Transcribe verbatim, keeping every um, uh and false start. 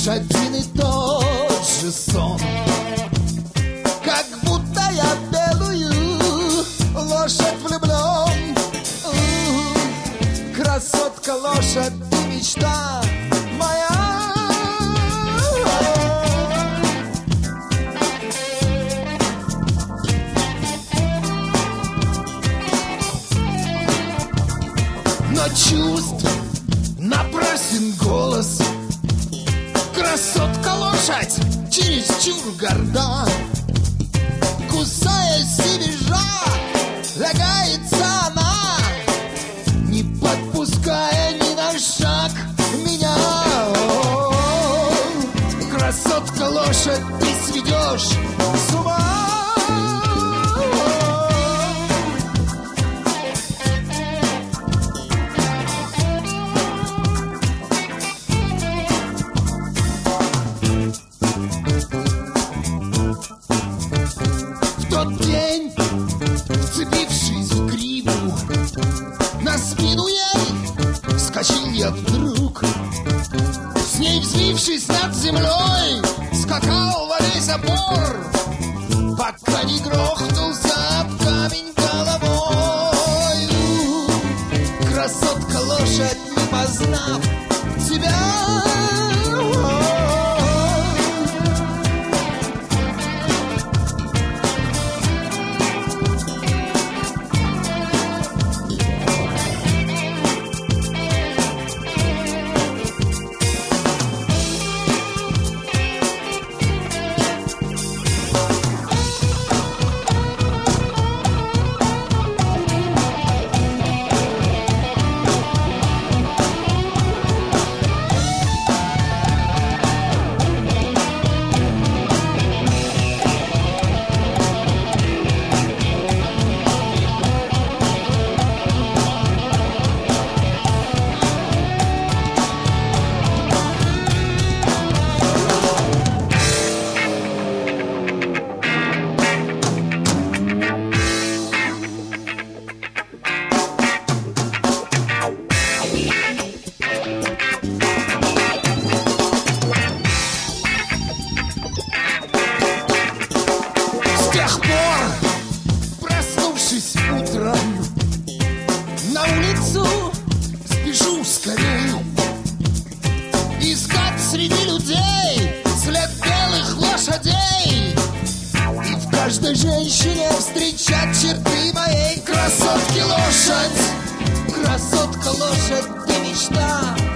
один и тот же сон. Как будто я белую лошадь влюблен. Красотка, лошадь, ты мечта моя. Но чувств напрасен голос. Красотка, лошадь, чересчур горда. Кусаясь и бежа, лягается она, не подпуская ни на шаг меня. О-о-о. Красотка, лошадь, ты сведешь с ума. В тот день, вцепившись в гриву, на спину ей скочил я вдруг. С ней взвившись над землей, скакал во весь опор, пока не грохнулся об камень головой. Красотка, лошадь, не познав тебя. С тех пор, проснувшись утром, на улицу спешу скорей искать среди людей след белых лошадей и в каждой женщине встречать черты моей красотки, лошадь. Красотка, лошадь, ты мечта